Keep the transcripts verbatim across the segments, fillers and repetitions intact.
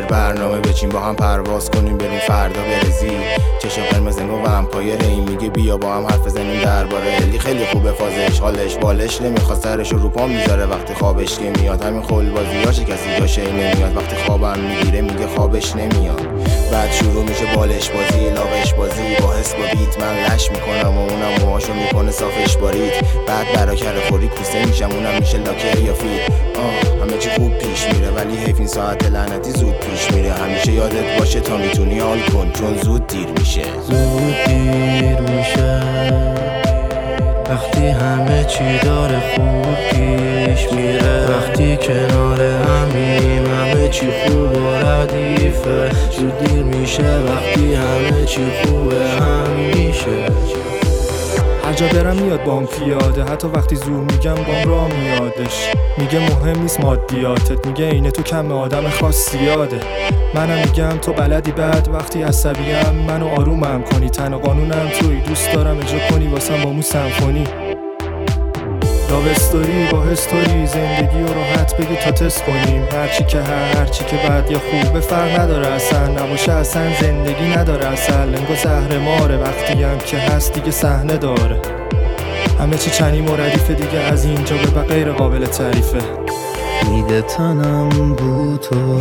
برنامه بچین با هم پرواز کنیم بریم فردا برزی. چشم قرمز انگار ومپایر این میگه بیا با هم حرف بزنیم درباره الی. خیلی خوبه فازش حالش بالش نمیخواد سرش رو پا میذاره وقتی خوابش که میاد. همین خل بازیاش کسی جاش نمیاد وقتی خوابم میگیره میگه خوابش نمیاد. بعد شروع میشه بالش بازی لاغش بازی با حس با بیت من لش میکنم و اونم موهاشو میکنه صافش باریت. بعد برا کره خوری کوسه میشم اونم میشه لاکر یا فیت. آه همه چی خوب پیش میره ولی حیف این ساعت لعنتی زود پیش میره. همیشه یادت باشه تا میتونی حال کن چون زود دیر میشه. زود دیر میشه وقتی همه چی داره خوب پیش میره. وقتی کنار همیم همه چی خوب و ردیفه. زود دیر میشه وقتی همه چی خوبه همیشه. هر جا برم میاد بام پیاده حتی وقتی زور میگم بام را میادش. میگه مهم نیست مادیاتت میگه اینه تو کم آدم خاص زیاده. منم میگم تو بلدی بعد وقتی عصبیم منو آرومم کنی. تن و قانونم توی دوست دارم اجرا کنی واسم با مو سمفونی. لاو استوری با هستوری زندگی رو راحت بگی تا تست کنیم. هرچی که هر هرچی که بد یا خوبه فرق نداره اصلا. نباشه اصلا زندگی نداره اصلا. انگار زهر ماره وقتی هم که هست دیگه صحنه داره. همه چی چنیم و ردیفه دیگه از اینجا به بعد غیر قابل تعریفه. میده تنم بو تو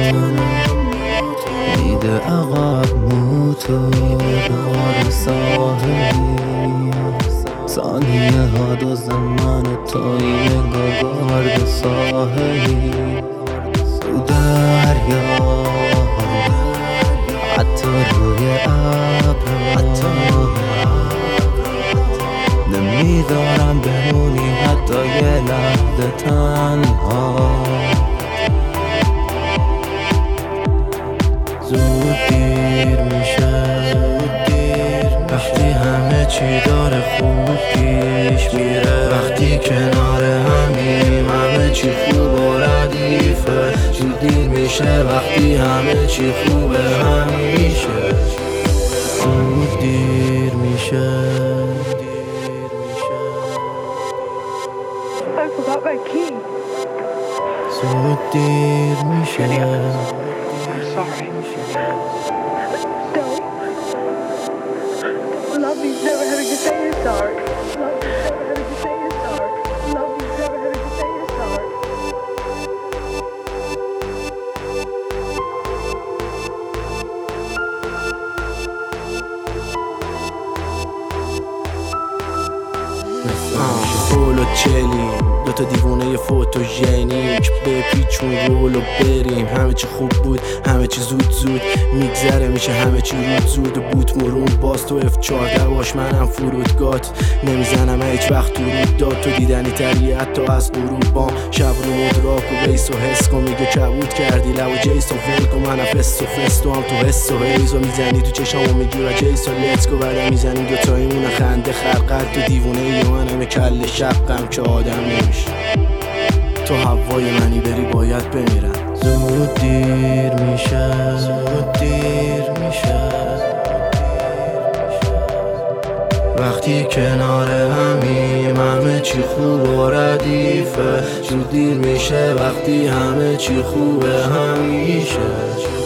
میده عقب مو تو بار ساحلی. ثانیه ها دوز من و توی انگار گارد ساحلی. تو دریا حتی روی ابر نمیدارم بمونی حتی یه لحظه تنها. زود دیر میشه وقتی همه چی داره خوب پیش میره. وقتی کنار همیم همه چی خوب و ردیفه. زود دیر میشه وقتی همه چی خوبه همیشه. زود دیر میشه. I forgot my key. زود دیر میشه. I'm sorry. Don't. Love me's never having to say you're sorry. Love me's never having to say you're sorry. Love me's never having to say you're sorry. فول و چلی دوتا دیوونه فوتوژنیک به پیچون رول و بریم. همه چی خوب بود همه چی زود زود میگذره میشه همه چی رود زود و بوت مرون باز تو اف چهارده باش منم فرودگات نمیزنم هیچ وقت تو رود داد. تو دیدنی تری حتی از غروب بام شب رو مدراک و بیس و حس کن. میگه کبود کردی لب و جیس و ول کن منم فست و فست و هم تو حس و حیز و میزنی تو چشم و میگی و جیس و لیتس گو. بعدم میزنیم دوتاییمون خنده خلقت. تو دیوونه ای منم کل شقم که آدم نمیشه. تو هوای منی بری باید بمیرم. زود دیر میشه زود دیر میشه وقتی کنار همیم همه چی خوب و ردیفه. زود دیر میشه وقتی همه چی خوبه همیشه.